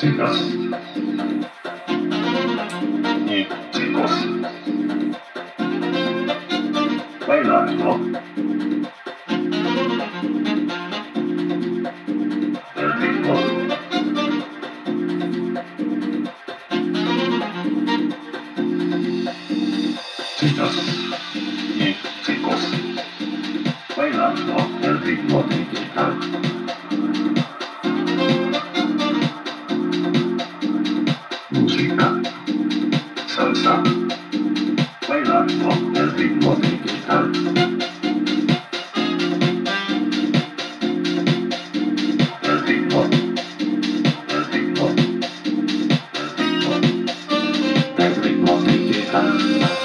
chicas y chicos, bailando el ritmo. Chicas y chicos, bailando el ritmo digital. Música, salsa, bailando el ritmo digital. El ritmo, el ritmo, el ritmo digital.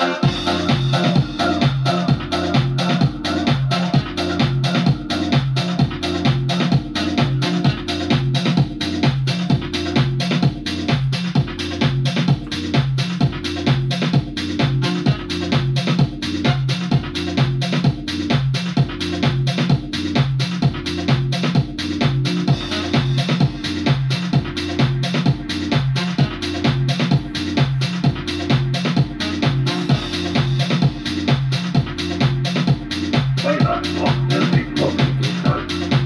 Bailando el ritmo digital.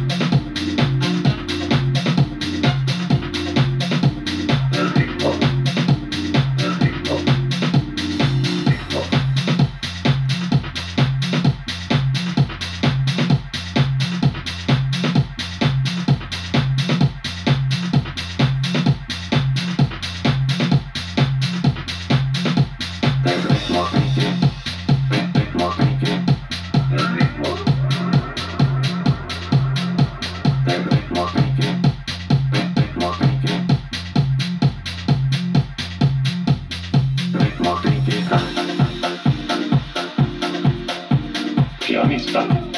El ritmo, el ritmo, ritmo. El ritmo digital. El ritmo, el ritmo ritmo digital. Pianista.